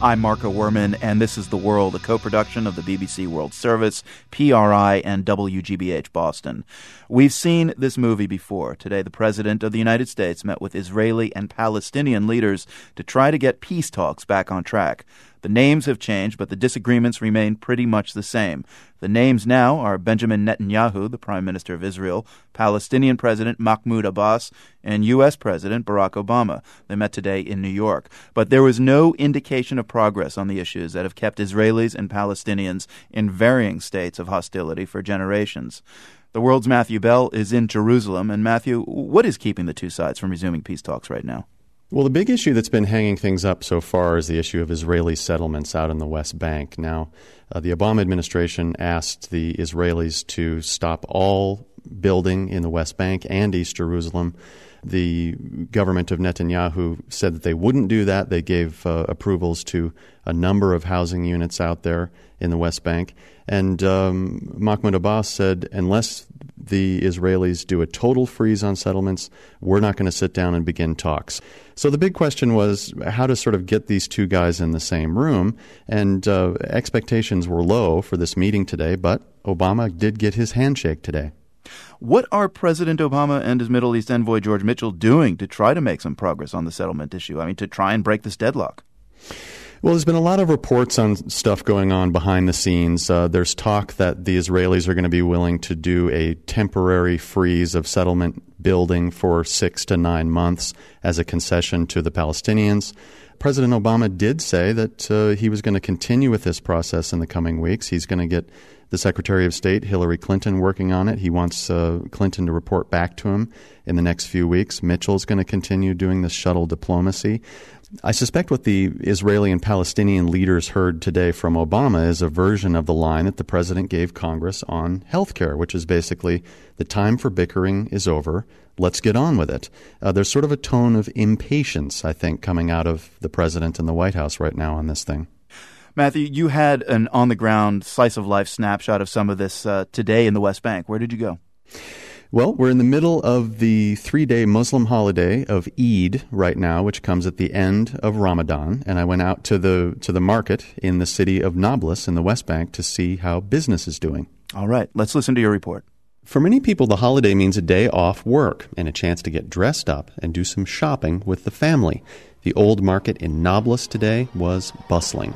I'm Marco Werman, and this is The World, a co-production of the BBC World Service, PRI, and WGBH Boston. We've seen this movie before. Today, the President of the United States met with Israeli and Palestinian leaders to try to get peace talks back on track. The names have changed, but the disagreements remain pretty much the same. The names now are Benjamin Netanyahu, the Prime Minister of Israel, Palestinian President Mahmoud Abbas, and U.S. President Barack Obama. They met today in New York. But there was no indication of progress on the issues that have kept Israelis and Palestinians in varying states of hostility for generations. The World's Matthew Bell is in Jerusalem. And Matthew, what is keeping the two sides from resuming peace talks right now? Well, the big issue that's been hanging things up so far is the issue of Israeli settlements out in the West Bank. Now, the Obama administration asked the Israelis to stop all building in the West Bank and East Jerusalem. The government of Netanyahu said that they wouldn't do that. They gave approvals to a number of housing units out there in the West Bank. And Mahmoud Abbas said, unless the Israelis do a total freeze on settlements, we're not going to sit down and begin talks. So the big question was how to sort of get these two guys in the same room. And expectations were low for this meeting today, but Obama did get his handshake today. What are President Obama and his Middle East envoy George Mitchell doing to try to make some progress on the settlement issue? I mean, to try and break this deadlock? Well, there's been a lot of reports on stuff going on behind the scenes. There's talk that the Israelis are going to be willing to do a temporary freeze of settlement building for 6 to 9 months as a concession to the Palestinians. President Obama did say that he was going to continue with this process in the coming weeks. He's going to get the Secretary of State, Hillary Clinton, working on it. He wants Clinton to report back to him in the next few weeks. Mitchell's going to continue doing this shuttle diplomacy. I suspect what the Israeli and Palestinian leaders heard today from Obama is a version of the line that the president gave Congress on health care, which is basically the time for bickering is over. Let's get on with it. There's sort of a tone of impatience, I think, coming out of the president and the White House right now on this thing. Matthew, you had an on-the-ground, slice-of-life snapshot of some of this today in the West Bank. Where did you go? Well, we're in the middle of the 3-day Muslim holiday of Eid right now, which comes at the end of Ramadan. And I went out to the market in the city of Nablus in the West Bank to see how business is doing. All right, let's listen to your report. For many people, the holiday means a day off work and a chance to get dressed up and do some shopping with the family. The old market in Nablus today was bustling.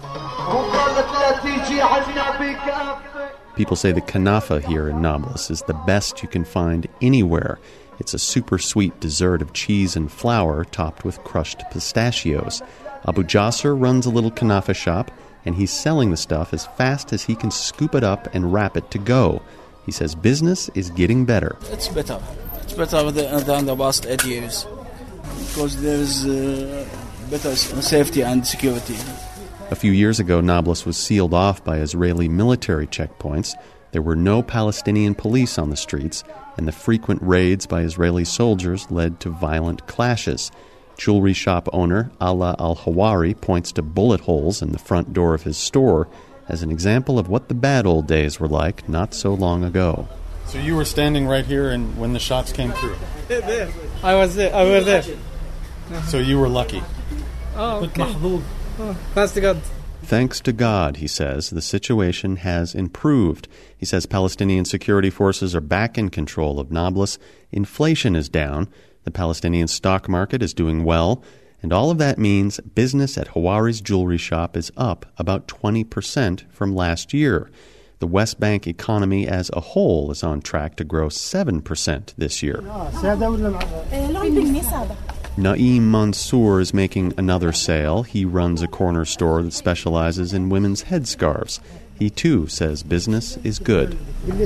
People say the kanafa here in Nablus is the best you can find anywhere. It's a super sweet dessert of cheese and flour topped with crushed pistachios. Abu Jasser runs a little kanafa shop, and he's selling the stuff as fast as he can scoop it up and wrap it to go. He says business is getting better. It's better. It's better than the past 8 years because there is better safety and security. A few years ago, Nablus was sealed off by Israeli military checkpoints. There were no Palestinian police on the streets, and the frequent raids by Israeli soldiers led to violent clashes. Jewelry shop owner Ala Al-Hawari points to bullet holes in the front door of his store as an example of what the bad old days were like not so long ago. So you were standing right here and when the shots came through? I was there. So you were lucky. Oh, okay. Thanks to God. Thanks to God, he says, the situation has improved. He says Palestinian security forces are back in control of Nablus. Inflation is down. The Palestinian stock market is doing well. And all of that means business at Hawari's jewelry shop is up about 20% from last year. The West Bank economy as a whole is on track to grow 7% this year. Naeem Mansour is making another sale. He runs a corner store that specializes in women's headscarves. He, too, says business is good.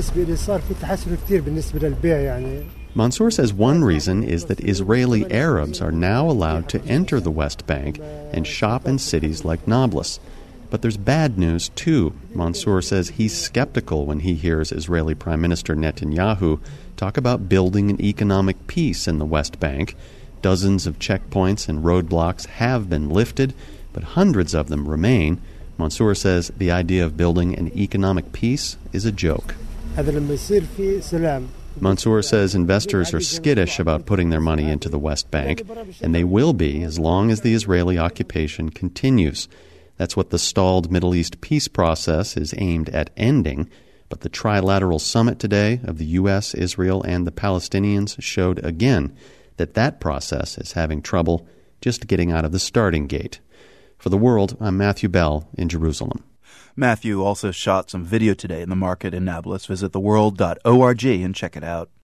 Mansour says one reason is that Israeli Arabs are now allowed to enter the West Bank and shop in cities like Nablus. But there's bad news, too. Mansour says he's skeptical when he hears Israeli Prime Minister Netanyahu talk about building an economic peace in the West Bank. Dozens of checkpoints and roadblocks have been lifted, but hundreds of them remain. Mansour says the idea of building an economic peace is a joke. Mansour says investors are skittish about putting their money into the West Bank, and they will be as long as the Israeli occupation continues. That's what the stalled Middle East peace process is aimed at ending. But the trilateral summit today of the U.S., Israel, and the Palestinians showed again that process is having trouble just getting out of the starting gate. For The World, I'm Matthew Bell in Jerusalem. Matthew also shot some video today in the market in Nablus. Visit theworld.org and check it out.